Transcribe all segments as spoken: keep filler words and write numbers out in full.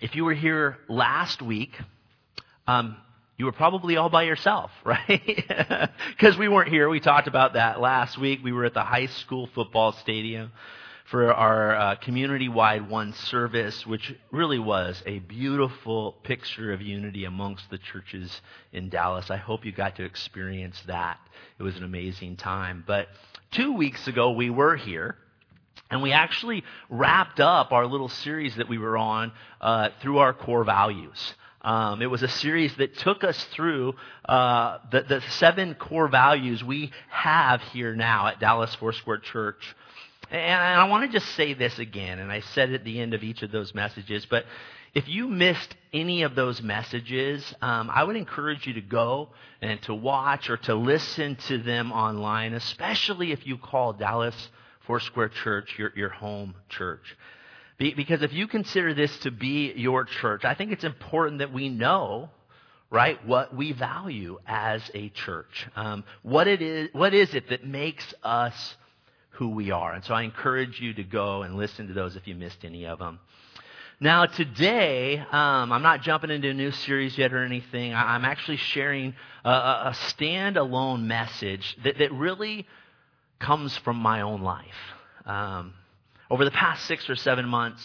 If you were here last week, um, you were probably all by yourself, right? Because we weren't here. We talked about that last week. We were at the high school football stadium for our uh, community-wide one service, which really was a beautiful picture of unity amongst the churches in Dallas. I hope you got to experience that. It was an amazing time. But two weeks ago, we were here. And we actually wrapped up our little series that we were on uh, through our core values. Um, it was a series that took us through uh, the, the seven core values we have here now at Dallas Foursquare Church. And, and I want to just say this again, and I said it at the end of each of those messages, but if you missed any of those messages, um, I would encourage you to go and to watch or to listen to them online, especially if you call Dallas Foursquare Church, your, your home church. Be, because if you consider this to be your church, I think it's important that we know, right, what we value as a church. Um, what it is, what is it that makes us who we are? And so I encourage you to go and listen to those if you missed any of them. Now today, um, I'm not jumping into a new series yet or anything. I, I'm actually sharing a, a standalone message that, that really comes from my own life. Um, over the past six or seven months,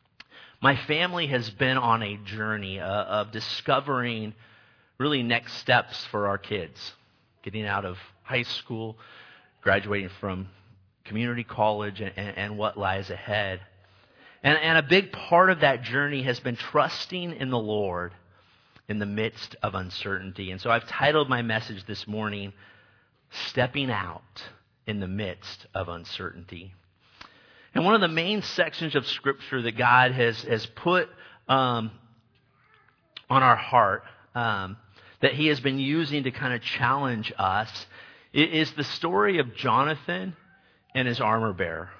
my family has been on a journey uh, of discovering really next steps for our kids. Getting out of high school, graduating from community college, and, and what lies ahead. And, and a big part of that journey has been trusting in the Lord in the midst of uncertainty. And so I've titled my message this morning, Stepping Out in the Midst of Uncertainty. And one of the main sections of Scripture that God has, has put um, on our heart, um, that He has been using to kind of challenge us, is the story of Jonathan and his armor bearer.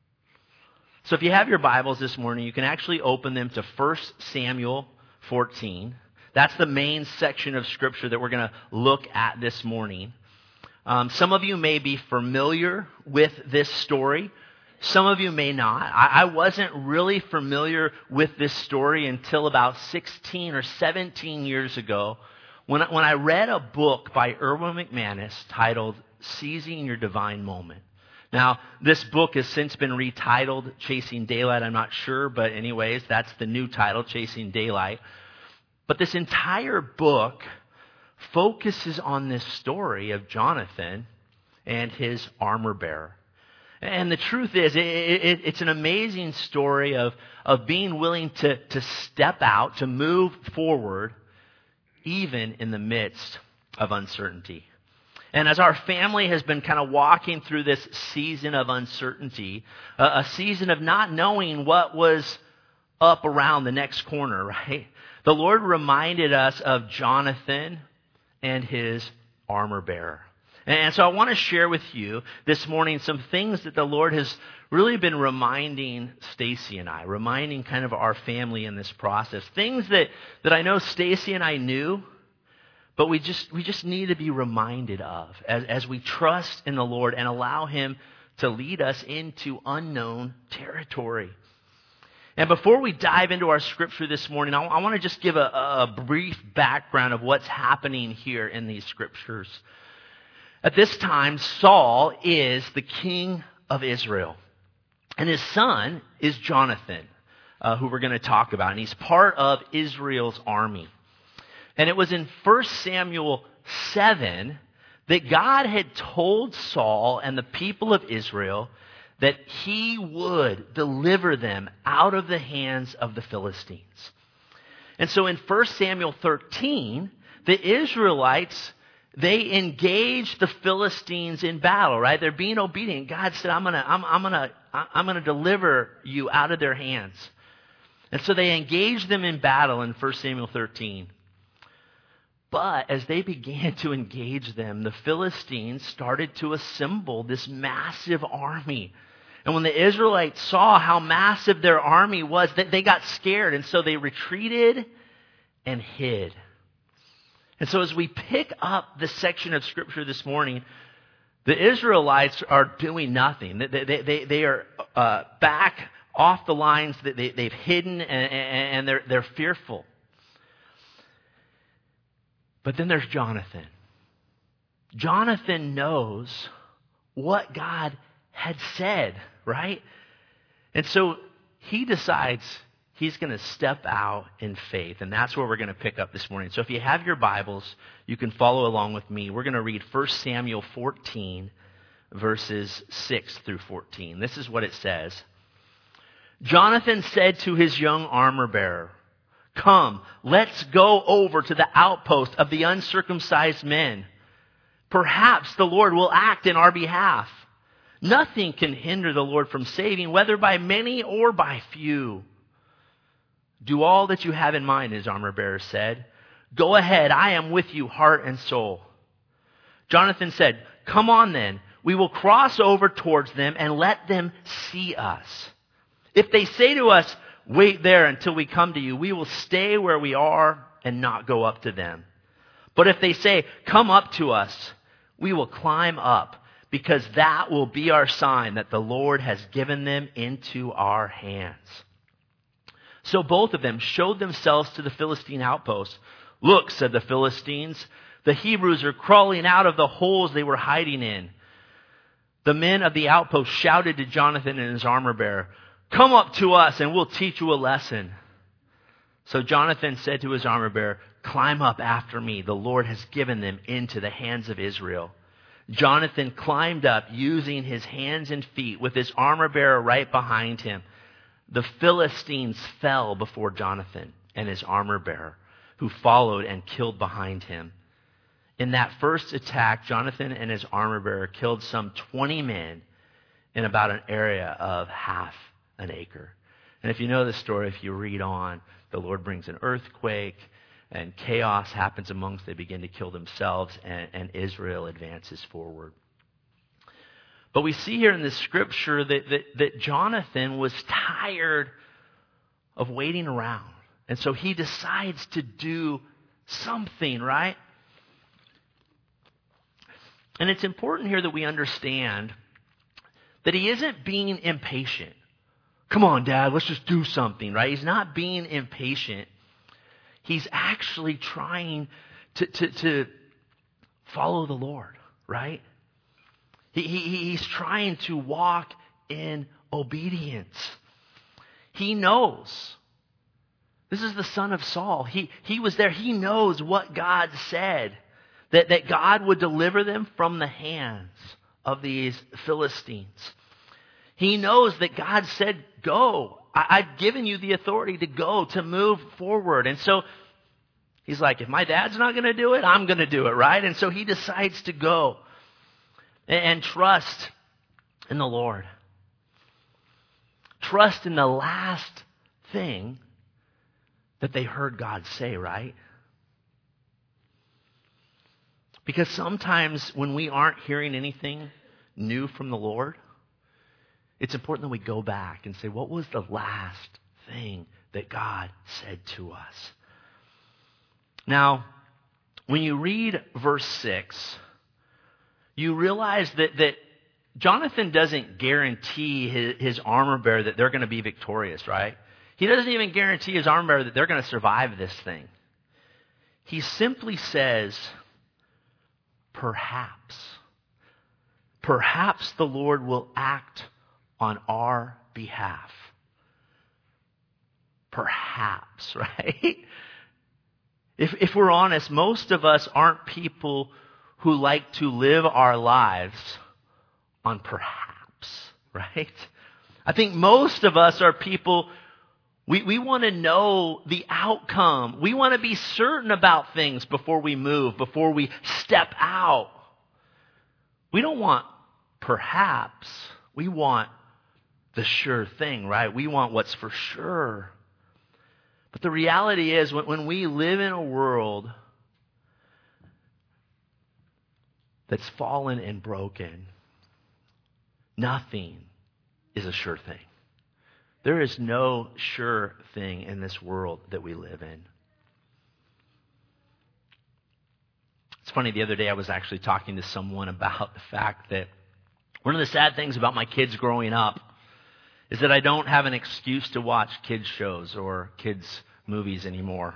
So if you have your Bibles this morning, you can actually open them to First Samuel fourteen. That's the main section of Scripture that we're going to look at this morning. Um, some of you may be familiar with this story. Some of you may not. I, I wasn't really familiar with this story until about sixteen or seventeen years ago when, when I read a book by Erwin McManus titled Seizing Your Divine Moment. Now, this book has since been retitled Chasing Daylight. I'm not sure, but anyways, that's the new title, Chasing Daylight. But this entire book focuses on this story of Jonathan and his armor bearer. And the truth is, it, it, it's an amazing story of, of being willing to, to step out, to move forward, even in the midst of uncertainty. And as our family has been kind of walking through this season of uncertainty, a, a season of not knowing what was up around the next corner, right? The Lord reminded us of Jonathan and his armor bearer. And so I want to share with you this morning some things that the Lord has really been reminding Stacy and I, reminding kind of our family in this process. Things that, that I know Stacy and I knew, but we just we just need to be reminded of as, as we trust in the Lord and allow Him to lead us into unknown territory. And before we dive into our scripture this morning, I, I want to just give a, a brief background of what's happening here in these scriptures. At this time, Saul is the king of Israel. And his son is Jonathan, uh, who we're going to talk about. And he's part of Israel's army. And it was in First Samuel seven that God had told Saul and the people of Israel that He would deliver them out of the hands of the Philistines. And so in First Samuel thirteen, the Israelites, they engaged the Philistines in battle, right? They're being obedient. God said, I'm gonna, I'm, I'm gonna, I'm gonna deliver you out of their hands. And so they engaged them in battle in First Samuel thirteen. But as they began to engage them, the Philistines started to assemble this massive army. And when the Israelites saw how massive their army was, they got scared. And so they retreated and hid. And so as we pick up this section of Scripture this morning, the Israelites are doing nothing. They, they, they, they are uh, back off the lines, that they, they've hidden, and, and they're, they're fearful. But then there's Jonathan. Jonathan knows what God had said, right? And so he decides he's going to step out in faith. And that's where we're going to pick up this morning. So if you have your Bibles, you can follow along with me. We're going to read First Samuel fourteen, verses six through fourteen. This is what it says. Jonathan said to his young armor bearer, "Come, let's go over to the outpost of the uncircumcised men. Perhaps the Lord will act in our behalf. Nothing can hinder the Lord from saving, whether by many or by few." "Do all that you have in mind," his armor bearer said. "Go ahead, I am with you, heart and soul." Jonathan said, "Come on then, we will cross over towards them and let them see us. If they say to us, 'Wait there until we come to you,' we will stay where we are and not go up to them. But if they say, 'Come up to us,' we will climb up, because that will be our sign that the Lord has given them into our hands." So both of them showed themselves to the Philistine outposts. "Look," said the Philistines, "the Hebrews are crawling out of the holes they were hiding in." The men of the outpost shouted to Jonathan and his armor bearer, "Come up to us and we'll teach you a lesson." So Jonathan said to his armor bearer, "Climb up after me. The Lord has given them into the hands of Israel." Jonathan climbed up using his hands and feet with his armor bearer right behind him. The Philistines fell before Jonathan and his armor bearer, who followed and killed behind him. In that first attack, Jonathan and his armor bearer killed some twenty men in about an area of half an acre. And if you know the story, if you read on, the Lord brings an earthquake and chaos happens amongst them. They begin to kill themselves, and, and Israel advances forward. But we see here in the scripture that, that, that Jonathan was tired of waiting around. And so he decides to do something, right? And it's important here that we understand that he isn't being impatient. "Come on, Dad, let's just do something," right? He's not being impatient. He's actually trying to, to, to follow the Lord, right? He, he, he's trying to walk in obedience. He knows. This is the son of Saul. He, he was there. He knows what God said, that, that God would deliver them from the hands of these Philistines. He knows that God said, "Go. I, I've given you the authority to go, to move forward." And so he's like, if my dad's not going to do it, I'm going to do it, right? And so he decides to go and, and trust in the Lord. Trust in the last thing that they heard God say, right? Because sometimes when we aren't hearing anything new from the Lord, it's important that we go back and say, what was the last thing that God said to us? Now, when you read verse six, you realize that, that Jonathan doesn't guarantee his, his armor bearer that they're going to be victorious, right? He doesn't even guarantee his armor bearer that they're going to survive this thing. He simply says, perhaps. Perhaps the Lord will act on our behalf. Perhaps, right? If, if we're honest, most of us aren't people who like to live our lives on perhaps, right? I think most of us are people, we, we want to know the outcome. We want to be certain about things before we move, before we step out. We don't want perhaps. We want the sure thing, right? We want what's for sure. But the reality is, when, when we live in a world that's fallen and broken, nothing is a sure thing. There is no sure thing in this world that we live in. It's funny, the other day I was actually talking to someone about the fact that one of the sad things about my kids growing up is that I don't have an excuse to watch kids shows or kids movies anymore.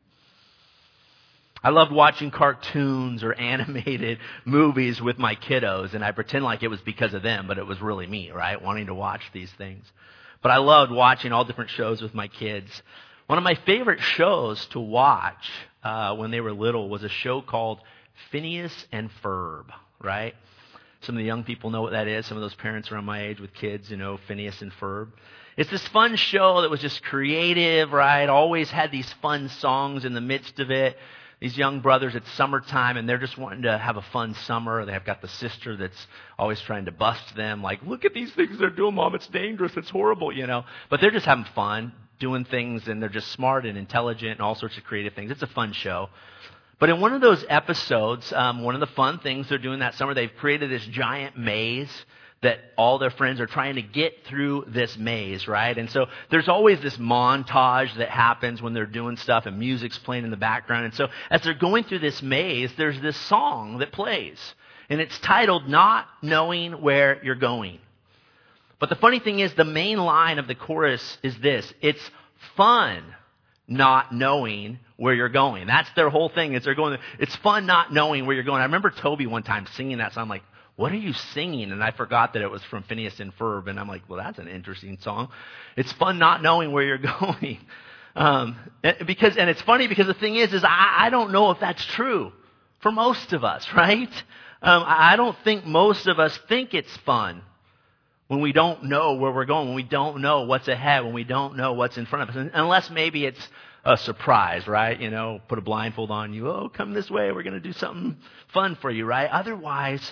I loved watching cartoons or animated movies with my kiddos, and I pretend like it was because of them, but it was really me, right? Wanting to watch these things. But I loved watching all different shows with my kids. One of my favorite shows to watch uh, when they were little was a show called Phineas and Ferb, right? Some of the young people know what that is. Some of those parents around my age with kids, you know, Phineas and Ferb. It's this fun show that was just creative, right? Always had these fun songs in the midst of it. These young brothers, it's summertime, and they're just wanting to have a fun summer. They've got the sister that's always trying to bust them. Like, look at these things they're doing, Mom. It's dangerous. It's horrible, you know. But they're just having fun, doing things, and they're just smart and intelligent and all sorts of creative things. It's a fun show. But in one of those episodes, um, one of the fun things they're doing that summer, they've created this giant maze that all their friends are trying to get through this maze, right? And so there's always this montage that happens when they're doing stuff and music's playing in the background. And so as they're going through this maze, there's this song that plays. And it's titled, Not Knowing Where You're Going. But the funny thing is, the main line of the chorus is this. It's fun not knowing where you're going. That's their whole thing. Is they're going, it's fun not knowing where you're going. I remember Toby one time singing that song. I'm like, what are you singing? And I forgot that it was from Phineas and Ferb. And I'm like, well, that's an interesting song. It's fun not knowing where you're going. Um, because, and it's funny because the thing is, is I, I don't know if that's true for most of us, right? Um, I don't think most of us think it's fun when we don't know where we're going, when we don't know what's ahead, when we don't know what's in front of us. Unless maybe it's a surprise, right? You know, put a blindfold on you. Oh, come this way. We're going to do something fun for you, right? Otherwise,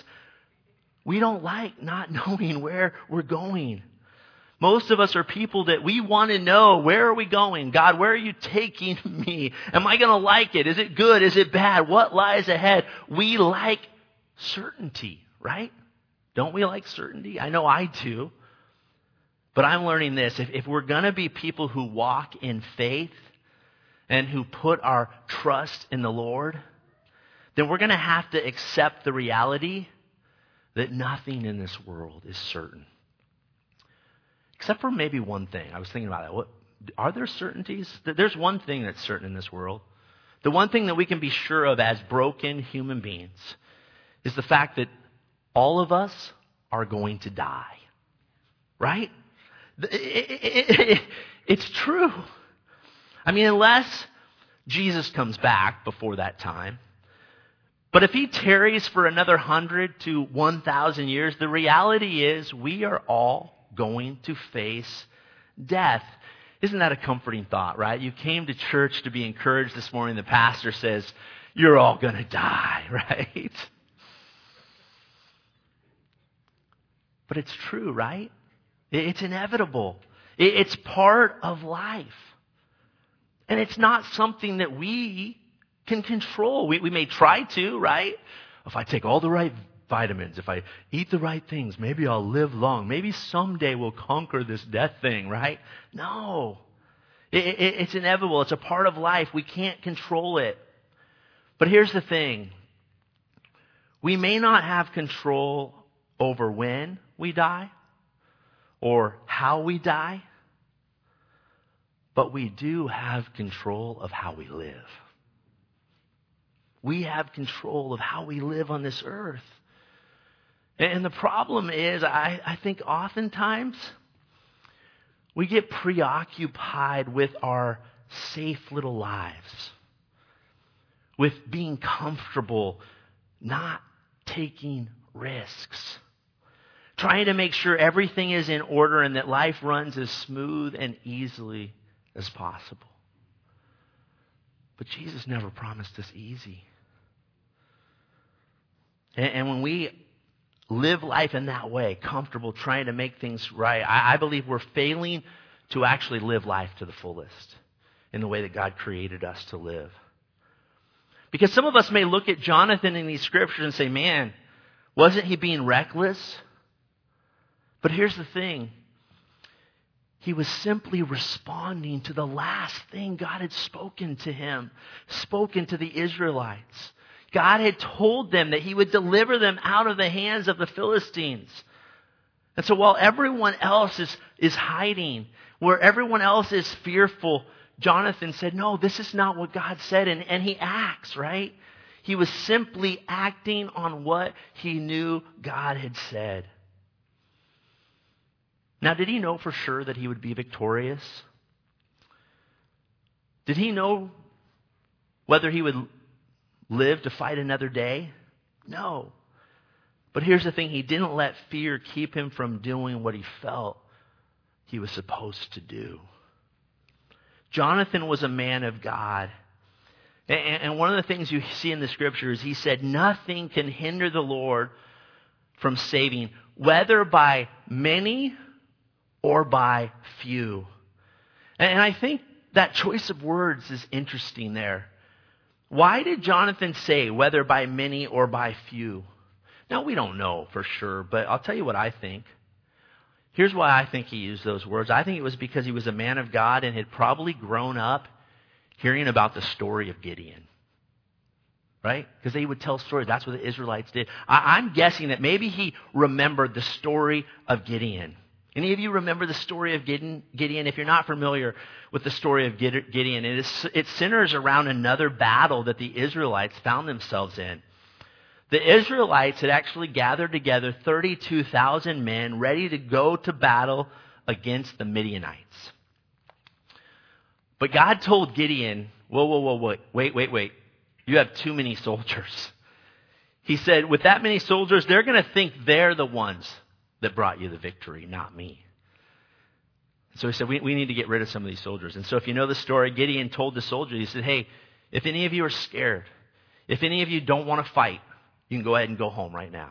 we don't like not knowing where we're going. Most of us are people that we want to know, where are we going? God, where are you taking me? Am I going to like it? Is it good? Is it bad? What lies ahead? We like certainty, right? Don't we like certainty? I know I do. But I'm learning this. If, if we're going to be people who walk in faith and who put our trust in the Lord, then we're going to have to accept the reality that nothing in this world is certain. Except for maybe one thing. I was thinking about that. What, are there certainties? There's one thing that's certain in this world. The one thing that we can be sure of as broken human beings is the fact that all of us are going to die. Right? It's true. I mean, unless Jesus comes back before that time. But if he tarries for another hundred to one thousand years, the reality is we are all going to face death. Isn't that a comforting thought, right? You came to church to be encouraged this morning. The pastor says, you're all going to die, right? But it's true, right? It's inevitable. It's part of life. And it's not something that we can control. We, we may try to, right? If I take all the right vitamins, if I eat the right things, maybe I'll live long. Maybe someday we'll conquer this death thing, right? No. It, it, it's inevitable. It's a part of life. We can't control it. But here's the thing. We may not have control over when we die or how we die, but we do have control of how we live. We have control of how we live on this earth. And the problem is, I, I think oftentimes we get preoccupied with our safe little lives, with being comfortable, not taking risks, trying to make sure everything is in order and that life runs as smooth and easily as possible. But Jesus never promised us easy. And, and when we live life in that way, comfortable, trying to make things right, I, I believe we're failing to actually live life to the fullest in the way that God created us to live. Because some of us may look at Jonathan in these scriptures and say, man, wasn't he being reckless? But here's the thing. He was simply responding to the last thing God had spoken to him, spoken to the Israelites. God had told them that he would deliver them out of the hands of the Philistines. And so while everyone else is, is hiding, where everyone else is fearful, Jonathan said, no, this is not what God said. And, and he acts, right? He was simply acting on what he knew God had said. Now, did he know for sure that he would be victorious? Did he know whether he would live to fight another day? No. But here's the thing, he didn't let fear keep him from doing what he felt he was supposed to do. Jonathan was a man of God. And one of the things you see in the scriptures, he said, nothing can hinder the Lord from saving, whether by many or by few. And I think that choice of words is interesting there. Why did Jonathan say, whether by many or by few? Now, we don't know for sure, but I'll tell you what I think. Here's why I think he used those words. I think it was because he was a man of God and had probably grown up hearing about the story of Gideon. Right? Because they would tell stories. That's what the Israelites did. I, I'm guessing that maybe he remembered the story of Gideon. Any of you remember the story of Gideon? Gideon? If you're not familiar with the story of Gideon, it, is, it centers around another battle that the Israelites found themselves in. The Israelites had actually gathered together thirty-two thousand men ready to go to battle against the Midianites. But God told Gideon, whoa, whoa, whoa, wait, wait, wait, wait. You have too many soldiers. He said, with that many soldiers, they're going to think they're the ones that brought you the victory, not me. So he said, we, we need to get rid of some of these soldiers. And so if you know the story, Gideon told the soldiers, he said, hey, if any of you are scared, if any of you don't want to fight, you can go ahead and go home right now.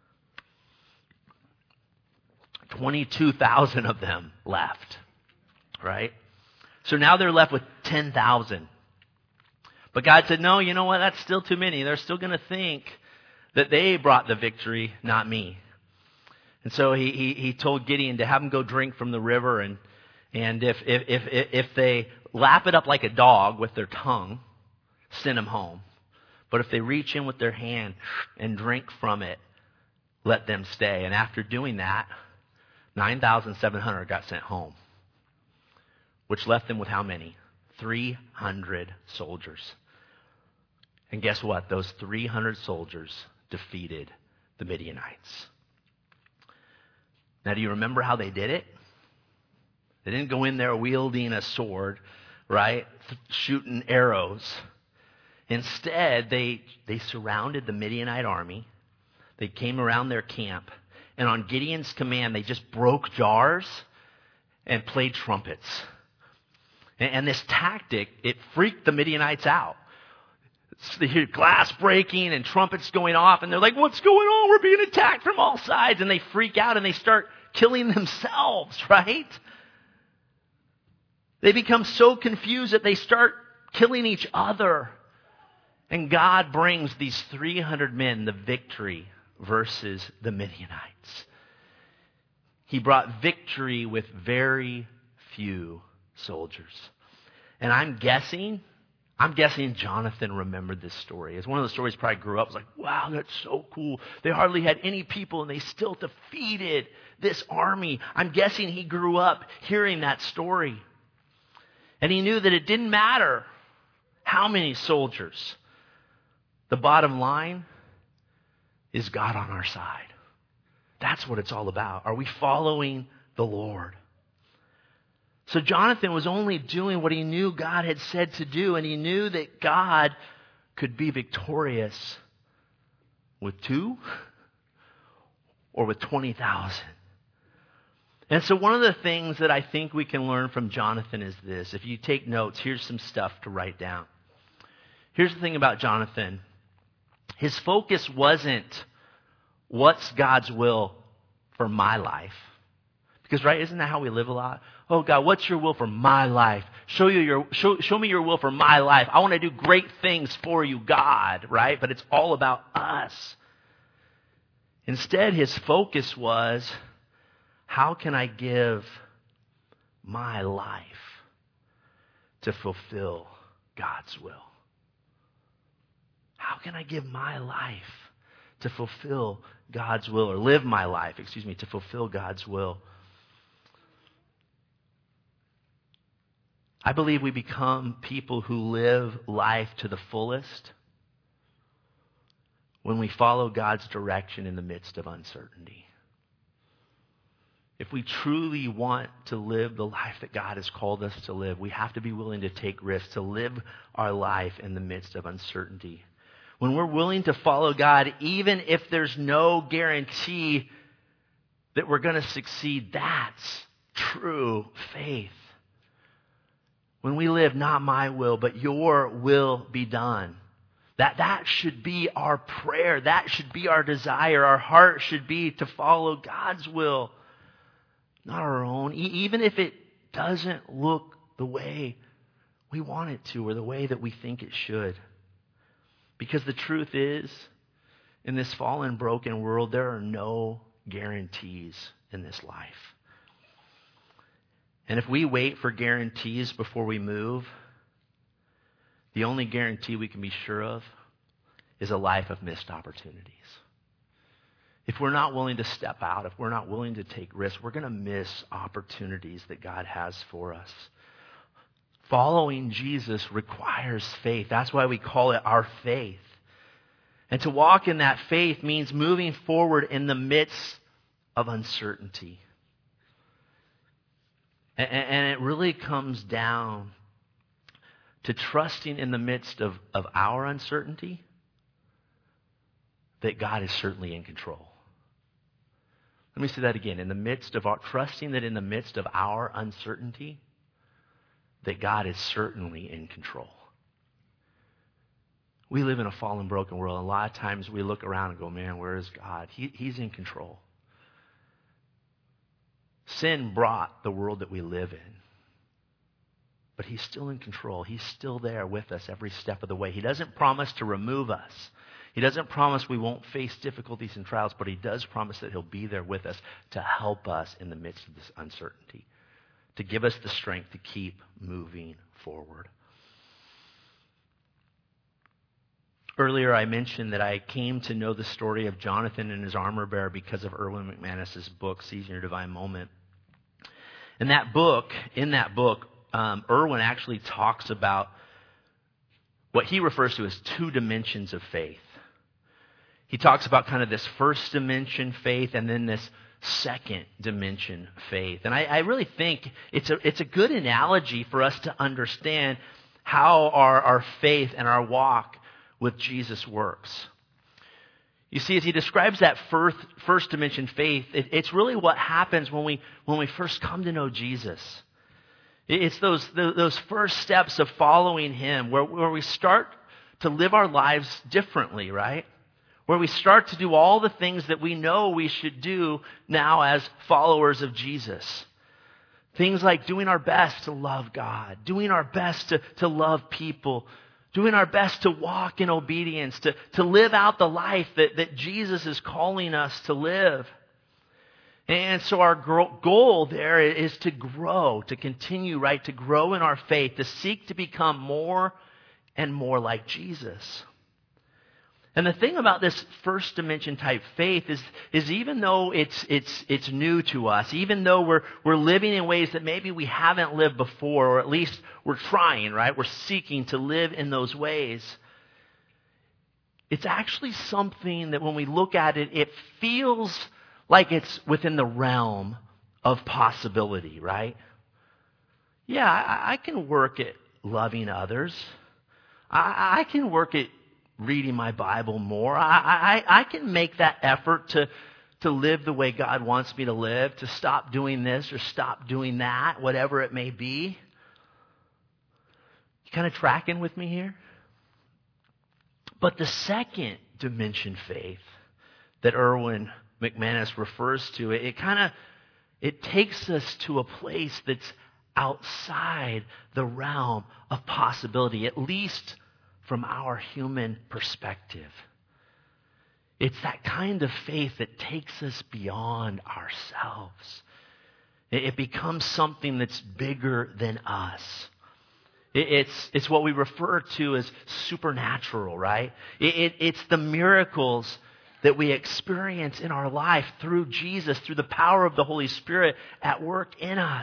twenty-two thousand of them left, right? So now they're left with ten thousand. But God said, no, you know what? That's still too many. They're still going to think that they brought the victory, not me. And so he, he, he told Gideon to have them go drink from the river. And, and if, if, if, if they lap it up like a dog with their tongue, send them home. But if they reach in with their hand and drink from it, let them stay. And after doing that, nine thousand seven hundred got sent home, which left them with how many? three hundred soldiers. And guess what? Those three hundred soldiers defeated the Midianites. Now, do you remember how they did it? They didn't go in there wielding a sword, right? Shooting arrows. Instead, they, they surrounded the Midianite army. They came around their camp. And on Gideon's command, they just broke jars and played trumpets. And, and this tactic, it freaked the Midianites out. They hear glass breaking and trumpets going off. And they're like, what's going on? We're being attacked from all sides. And they freak out and they start killing themselves, right? They become so confused that they start killing each other. And God brings these three hundred men the victory versus the Midianites. He brought victory with very few soldiers. And I'm guessing, I'm guessing Jonathan remembered this story. It's one of the stories he probably grew up. It was like, wow, that's so cool. They hardly had any people and they still defeated this army. I'm guessing he grew up hearing that story. And he knew that it didn't matter how many soldiers. The bottom line is God on our side. That's what it's all about. Are we following the Lord? So Jonathan was only doing what he knew God had said to do, and he knew that God could be victorious with two or with twenty thousand. And so one of the things that I think we can learn from Jonathan is this. If you take notes, here's some stuff to write down. Here's the thing about Jonathan. His focus wasn't what's God's will for my life. Because, right, isn't that how we live a lot? Oh, God, what's your will for my life? Show you your show, show me your will for my life. I want to do great things for you, God, right? But it's all about us. Instead, his focus was, how can I give my life to fulfill God's will? How can I give my life to fulfill God's will, or live my life, excuse me, to fulfill God's will. I believe we become people who live life to the fullest when we follow God's direction in the midst of uncertainty. If we truly want to live the life that God has called us to live, we have to be willing to take risks, to live our life in the midst of uncertainty. When we're willing to follow God, even if there's no guarantee that we're going to succeed, that's true faith. When we live, not my will, but your will be done. That, that should be our prayer. That should be our desire. Our heart should be to follow God's will, not our own. E- even if it doesn't look the way we want it to, or the way that we think it should. Because the truth is, in this fallen, broken world, there are no guarantees in this life. And if we wait for guarantees before we move, the only guarantee we can be sure of is a life of missed opportunities. If we're not willing to step out, if we're not willing to take risks, we're going to miss opportunities that God has for us. Following Jesus requires faith. That's why we call it our faith. And to walk in that faith means moving forward in the midst of uncertainty. And it really comes down to trusting in the midst of, of our uncertainty that God is certainly in control. Let me say that again. In the midst of our, trusting that in the midst of our uncertainty, that God is certainly in control. We live in a fallen, broken world, and a lot of times we look around and go, man, where is God? He, he's in control. Sin brought the world that we live in. But he's still in control. He's still there with us every step of the way. He doesn't promise to remove us. He doesn't promise we won't face difficulties and trials, but he does promise that he'll be there with us to help us in the midst of this uncertainty, to give us the strength to keep moving forward. Earlier I mentioned that I came to know the story of Jonathan and his armor bearer because of Erwin McManus's book, Seizing Your Divine Moment. And that book, in that book, um, Erwin actually talks about what he refers to as two dimensions of faith. He talks about kind of this first dimension faith and then this second dimension faith. And I, I really think it's a, it's a good analogy for us to understand how our, our faith and our walk with Jesus works. You see, as he describes that first, first dimension faith, it, it's really what happens when we when we first come to know Jesus. It's those those first steps of following him where, where we start to live our lives differently, right? Where we start to do all the things that we know we should do now as followers of Jesus. Things like doing our best to love God, doing our best to, to love people, doing our best to walk in obedience, to, to live out the life that, that Jesus is calling us to live. And so our goal there is to grow, to continue, right, to grow in our faith, to seek to become more and more like Jesus. And the thing about this first dimension type faith is, is even though it's it's it's new to us, even though we're we're living in ways that maybe we haven't lived before, or at least we're trying, right? We're seeking to live in those ways. It's actually something that when we look at it, it feels like it's within the realm of possibility, right? Yeah, I, I can work at loving others. I, I can work at reading my Bible more. I, I, I can make that effort to, to live the way God wants me to live, to stop doing this or stop doing that, whatever it may be. You kind of tracking with me here? But the second dimension faith that Erwin McManus refers to, it, it kind of, it takes us to a place that's outside the realm of possibility, at least from our human perspective. It's that kind of faith that takes us beyond ourselves. It, it becomes something that's bigger than us. It, it's, it's what we refer to as supernatural, right? It, it, it's the miracles that we experience in our life through Jesus, through the power of the Holy Spirit at work in us.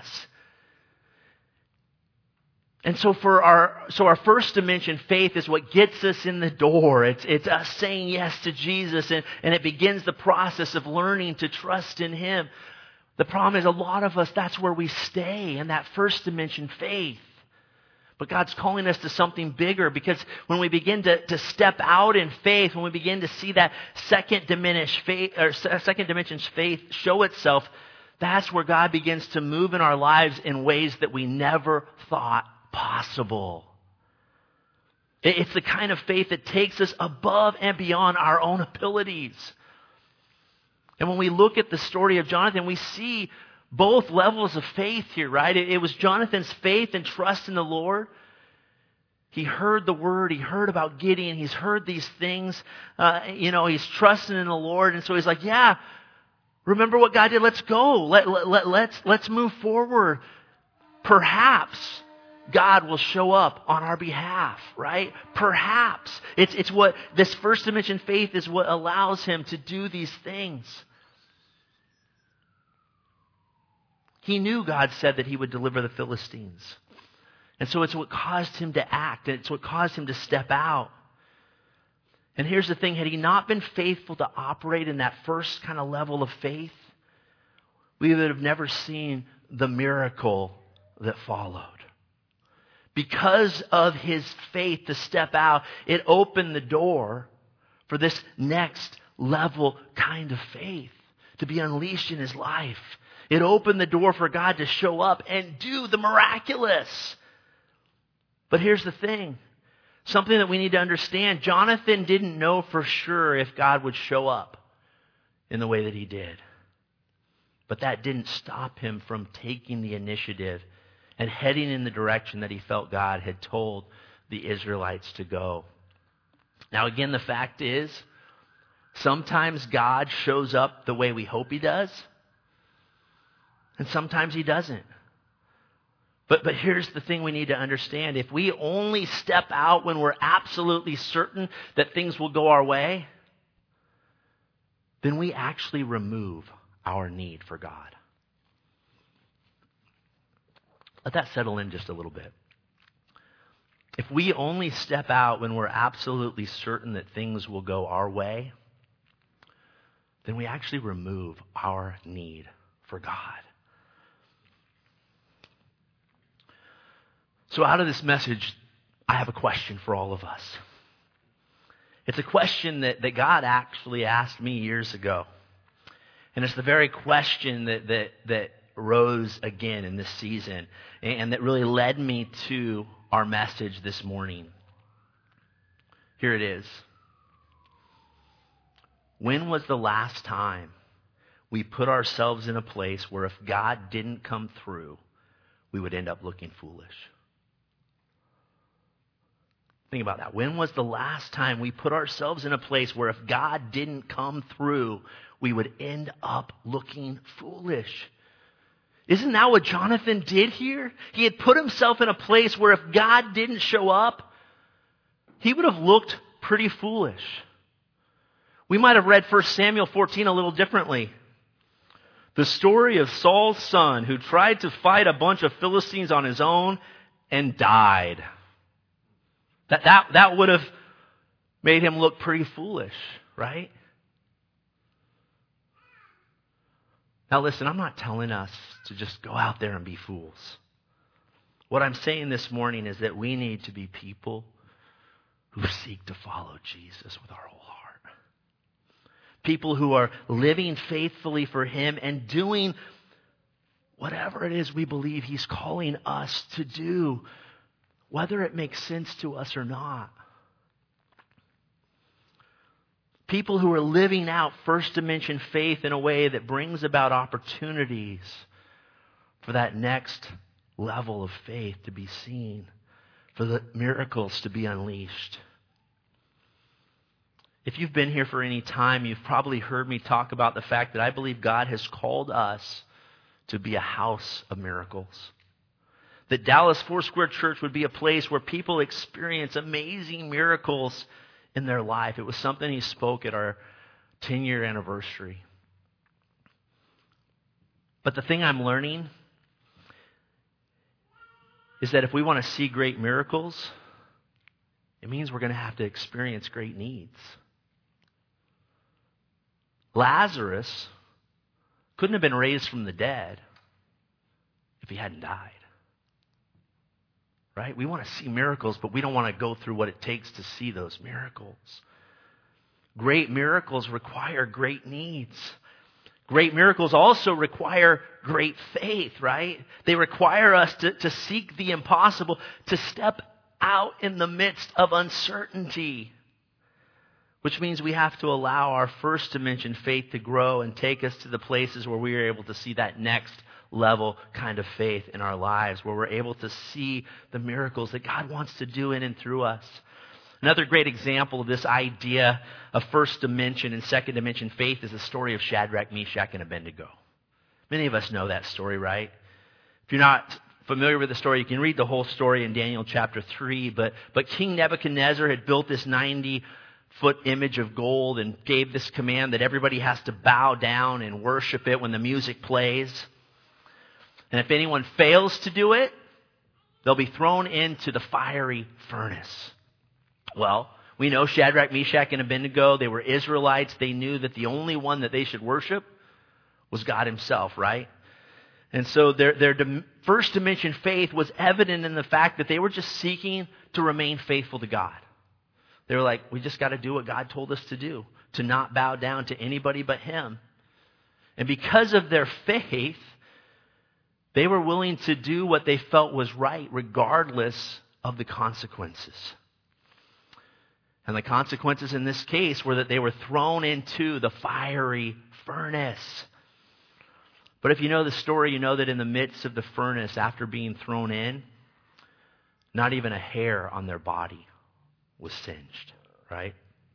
And so for our so our first dimension, faith, is what gets us in the door. It's it's us saying yes to Jesus, and, and it begins the process of learning to trust in Him. The problem is, a lot of us, that's where we stay, in that first dimension, faith. But God's calling us to something bigger, because when we begin to, to step out in faith, when we begin to see that second diminished faith, or second dimension's faith show itself, that's where God begins to move in our lives in ways that we never thought possible. It's the kind of faith that takes us above and beyond our own abilities. And when we look at the story of Jonathan, we see both levels of faith here, right? It, it was Jonathan's faith and trust in the Lord. He heard the word. He heard about Gideon. He's heard these things. Uh, you know, he's trusting in the Lord. And so he's like, yeah, remember what God did? Let's go. Let, let, let, let's, let's move forward. Perhaps God will show up on our behalf, right? Perhaps. It's, it's what this first dimension faith is what allows him to do these things. He knew God said that He would deliver the Philistines. And so it's what caused him to act. It's what caused him to step out. And here's the thing. Had he not been faithful to operate in that first kind of level of faith, we would have never seen the miracle that followed. Because of his faith to step out, it opened the door for this next level kind of faith to be unleashed in his life. It opened the door for God to show up and do the miraculous. But here's the thing. Something that we need to understand. Jonathan didn't know for sure if God would show up in the way that He did. But that didn't stop him from taking the initiative and heading in the direction that he felt God had told the Israelites to go. Now again, the fact is, sometimes God shows up the way we hope He does, and sometimes He doesn't. But but here's the thing we need to understand. If we only step out when we're absolutely certain that things will go our way, then we actually remove our need for God. Let that settle in just a little bit. If we only step out when we're absolutely certain that things will go our way, then we actually remove our need for God. So out of this message, I have a question for all of us. It's a question that, that God actually asked me years ago. And it's the very question that, that, that rose again in this season, and that really led me to our message this morning. Here it is. When was the last time we put ourselves in a place where if God didn't come through, we would end up looking foolish? Think about that. When was the last time we put ourselves in a place where if God didn't come through, we would end up looking foolish? Isn't that what Jonathan did here? He had put himself in a place where if God didn't show up, he would have looked pretty foolish. We might have read First Samuel fourteen a little differently. The story of Saul's son who tried to fight a bunch of Philistines on his own and died. That, that, that would have made him look pretty foolish, right? Now listen, I'm not telling us to just go out there and be fools. What I'm saying this morning is that we need to be people who seek to follow Jesus with our whole heart. People who are living faithfully for Him and doing whatever it is we believe He's calling us to do, whether it makes sense to us or not. People who are living out first dimension faith in a way that brings about opportunities for that next level of faith to be seen, for the miracles to be unleashed. If you've been here for any time, you've probably heard me talk about the fact that I believe God has called us to be a house of miracles. That Dallas Foursquare Church would be a place where people experience amazing miracles in their life. It was something he spoke at our ten-year anniversary. But the thing I'm learning is that if we want to see great miracles, it means we're going to have to experience great needs. Lazarus couldn't have been raised from the dead if he hadn't died. Right? We want to see miracles, but we don't want to go through what it takes to see those miracles. Great miracles require great needs. Great miracles also require great faith, right? They require us to, to seek the impossible, to step out in the midst of uncertainty. Which means we have to allow our first dimension faith to grow and take us to the places where we are able to see that next level kind of faith in our lives, where we're able to see the miracles that God wants to do in and through us. Another great example of this idea of first dimension and second dimension faith is the story of Shadrach, Meshach, and Abednego. Many of us know that story, right? If you're not familiar with the story, you can read the whole story in Daniel chapter three, but, but King Nebuchadnezzar had built this ninety foot image of gold and gave this command that everybody has to bow down and worship it when the music plays. And if anyone fails to do it, they'll be thrown into the fiery furnace. Well, we know Shadrach, Meshach, and Abednego, they were Israelites. They knew that the only one that they should worship was God himself, right? And so their, their first dimension faith was evident in the fact that they were just seeking to remain faithful to God. They were like, we just got to do what God told us to do, to not bow down to anybody but him. And because of their faith, they were willing to do what they felt was right, regardless of the consequences. And the consequences in this case were that they were thrown into the fiery furnace. But if you know the story, you know that in the midst of the furnace, after being thrown in, not even a hair on their body was singed, right?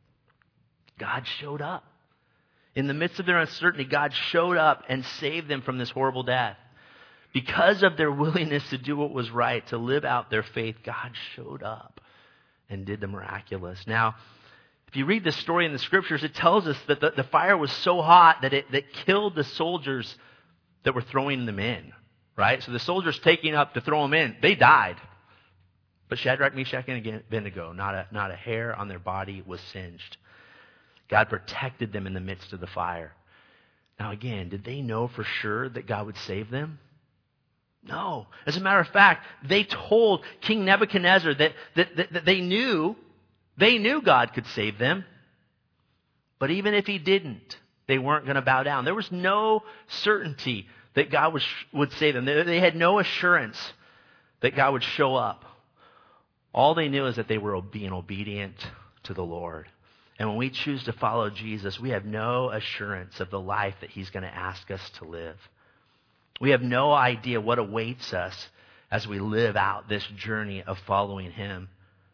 God showed up. In the midst of their uncertainty, God showed up and saved them from this horrible death. Because of their willingness to do what was right, to live out their faith, God showed up and did the miraculous. Now, if you read the story in the scriptures, it tells us that the, the fire was so hot that it that killed the soldiers that were throwing them in, right? So the soldiers taking up to throw them in, they died. But Shadrach, Meshach, and Abednego, not a, not a hair on their body was singed. God protected them in the midst of the fire. Now again, did they know for sure that God would save them? No. As a matter of fact, they told King Nebuchadnezzar that, that, that, that they knew, they knew God could save them. But even if he didn't, they weren't going to bow down. There was no certainty that God would, would save them. They, they had no assurance that God would show up. All they knew is that they were being obedient to the Lord. And when we choose to follow Jesus, we have no assurance of the life that he's going to ask us to live. We have no idea what awaits us as we live out this journey of following him.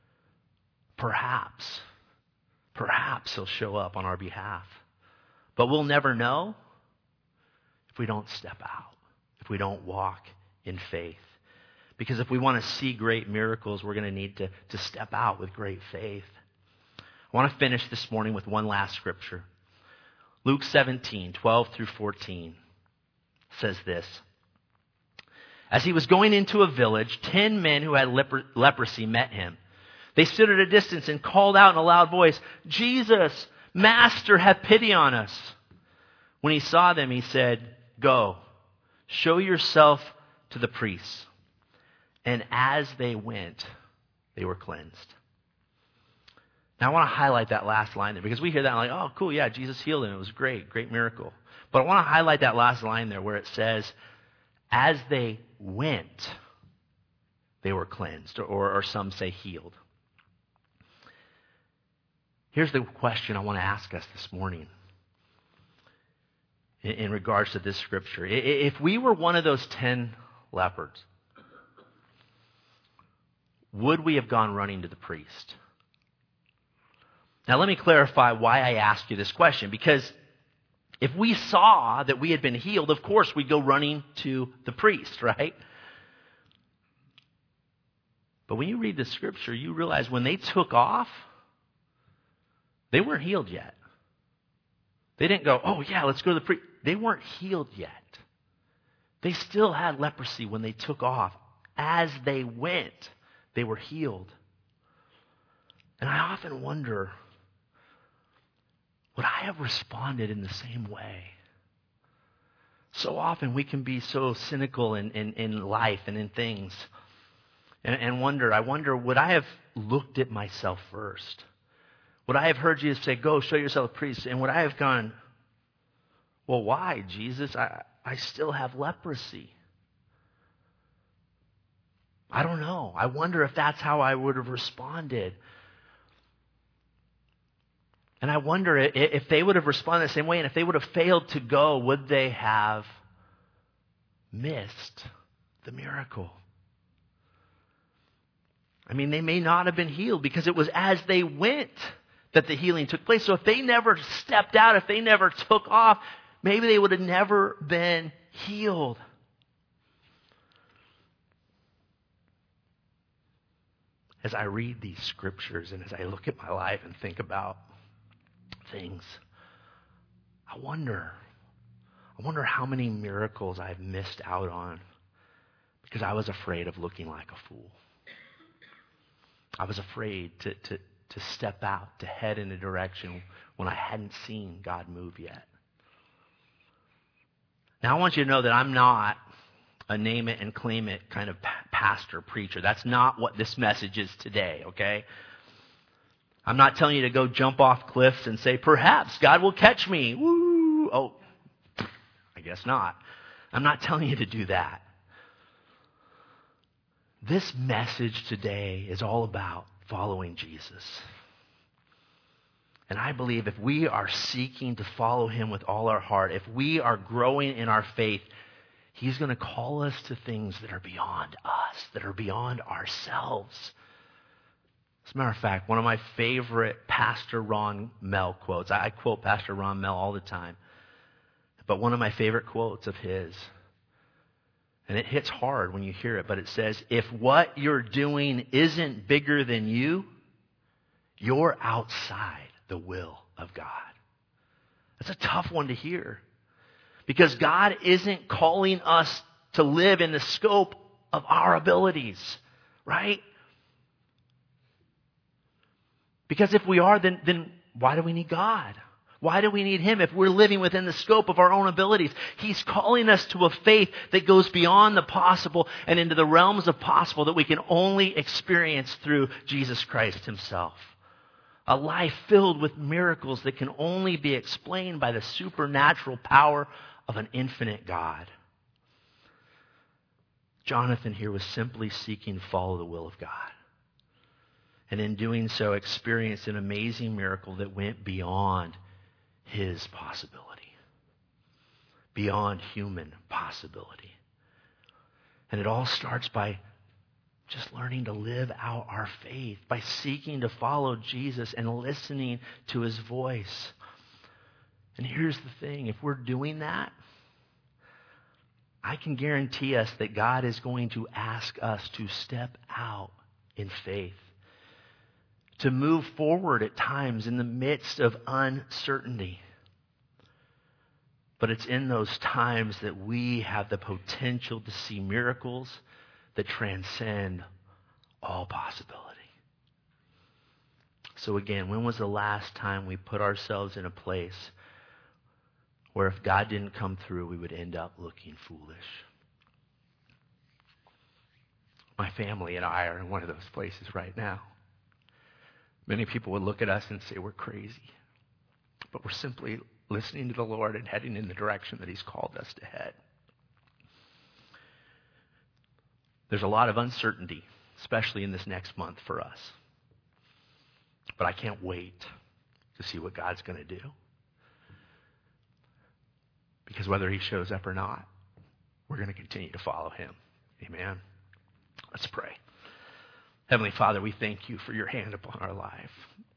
Perhaps, perhaps he'll show up on our behalf. But we'll never know if we don't step out, if we don't walk in faith. Because if we want to see great miracles, we're going to need to, to step out with great faith. I want to finish this morning with one last scripture. Luke seventeen, twelve through fourteen says this. As he was going into a village, ten men who had lepro- leprosy met him. They stood at a distance and called out in a loud voice, Jesus, Master, have pity on us. When he saw them, he said, Go, show yourself to the priests. And as they went, they were cleansed. Now I want to highlight that last line there because we hear that and like, oh, cool, yeah, Jesus healed him. It was great, great miracle. But I want to highlight that last line there where it says, as they went, they were cleansed, or, or some say healed. Here's the question I want to ask us this morning in, in regards to this scripture. If we were one of those ten lepers, would we have gone running to the priest? Now let me clarify why I ask you this question. Because if we saw that we had been healed, of course we'd go running to the priest, right? But when you read the scripture, you realize when they took off, they weren't healed yet. They didn't go, oh yeah, let's go to the priest. They weren't healed yet. They still had leprosy when they took off. As they went, they were healed. And I often wonder, would I have responded in the same way? So often we can be so cynical in, in, in life and in things. And, and wonder, I wonder, would I have looked at myself first? Would I have heard Jesus say, go show yourself a priest? And would I have gone, well, why, Jesus? I, I still have leprosy. I don't know. I wonder if that's how I would have responded. And I wonder if they would have responded the same way, and if they would have failed to go, would they have missed the miracle? I mean, they may not have been healed because it was as they went that the healing took place. So if they never stepped out, if they never took off, maybe they would have never been healed. As I read these scriptures and as I look at my life and think about things, I wonder, I wonder how many miracles I've missed out on because I was afraid of looking like a fool. I was afraid to, to, to step out, to head in a direction when I hadn't seen God move yet. Now I want you to know that I'm not a name it and claim it kind of pastor, preacher. That's not what this message is today, okay? I'm not telling you to go jump off cliffs and say, perhaps God will catch me. Woo! Oh, I guess not. I'm not telling you to do that. This message today is all about following Jesus. And I believe if we are seeking to follow him with all our heart, if we are growing in our faith, he's going to call us to things that are beyond us, that are beyond ourselves. As a matter of fact, one of my favorite Pastor Ron Mell quotes, I quote Pastor Ron Mell all the time, but one of my favorite quotes of his, and it hits hard when you hear it, but it says, if what you're doing isn't bigger than you, you're outside the will of God. That's a tough one to hear, because God isn't calling us to live in the scope of our abilities, right? Because if we are, then, then why do we need God? Why do we need him if we're living within the scope of our own abilities? He's calling us to a faith that goes beyond the possible and into the realms of possible that we can only experience through Jesus Christ himself. A life filled with miracles that can only be explained by the supernatural power of an infinite God. Jonathan here was simply seeking to follow the will of God. And in doing so, experienced an amazing miracle that went beyond his possibility, beyond human possibility. And it all starts by just learning to live out our faith, by seeking to follow Jesus and listening to his voice. And here's the thing, if we're doing that, I can guarantee us that God is going to ask us to step out in faith, to move forward at times in the midst of uncertainty. But it's in those times that we have the potential to see miracles that transcend all possibility. So again, when was the last time we put ourselves in a place where if God didn't come through, we would end up looking foolish? My family and I are in one of those places right now. Many people would look at us and say we're crazy. But we're simply listening to the Lord and heading in the direction that he's called us to head. There's a lot of uncertainty, especially in this next month for us. But I can't wait to see what God's going to do. Because whether he shows up or not, we're going to continue to follow him. Amen. Let's pray. Heavenly Father, we thank you for your hand upon our life.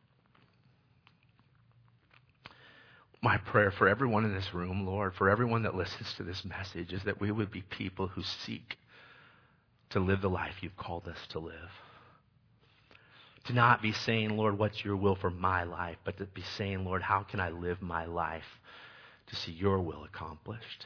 My prayer for everyone in this room, Lord, for everyone that listens to this message, is that we would be people who seek to live the life you've called us to live. To not be saying, Lord, what's your will for my life, but to be saying, Lord, how can I live my life to see your will accomplished?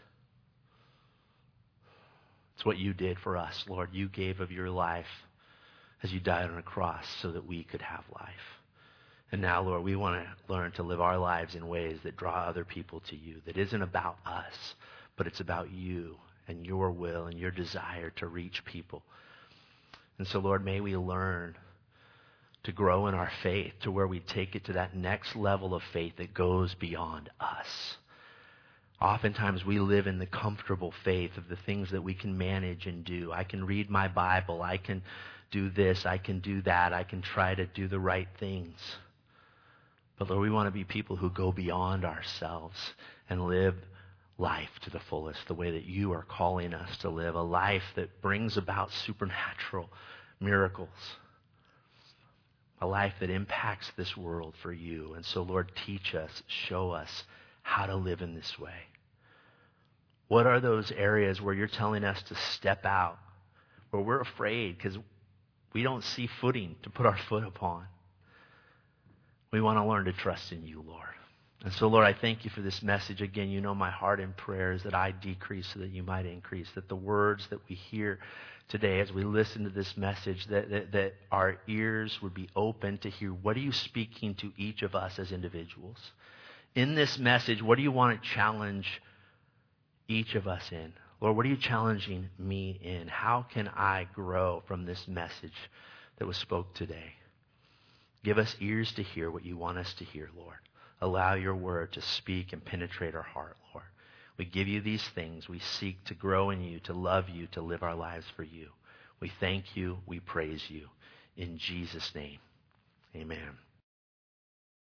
It's what you did for us, Lord. You gave of your life as you died on a cross so that we could have life. And now, Lord, we want to learn to live our lives in ways that draw other people to you, that isn't about us, but it's about you and your will and your desire to reach people. And so, Lord, may we learn to grow in our faith to where we take it to that next level of faith that goes beyond us. Oftentimes we live in the comfortable faith of the things that we can manage and do. I can read my Bible. I can do this. I can do that. I can try to do the right things. But Lord, we want to be people who go beyond ourselves and live life to the fullest, the way that you are calling us to live, a life that brings about supernatural miracles, a life that impacts this world for you. And so, Lord, teach us, show us how to live in this way. What are those areas where you're telling us to step out, where we're afraid because we don't see footing to put our foot upon? We want to learn to trust in you, Lord. And so, Lord, I thank you for this message. Again, you know my heart and prayer is that I decrease so that you might increase, that the words that we hear today as we listen to this message, that, that, that our ears would be open to hear, what are you speaking to each of us as individuals? In this message, what do you want to challenge each of us in? Lord, what are you challenging me in? How can I grow from this message that was spoke today? Give us ears to hear what you want us to hear, Lord. Allow your word to speak and penetrate our heart, Lord. We give you these things. We seek to grow in you, to love you, to live our lives for you. We thank you. We praise you. In Jesus' name, amen.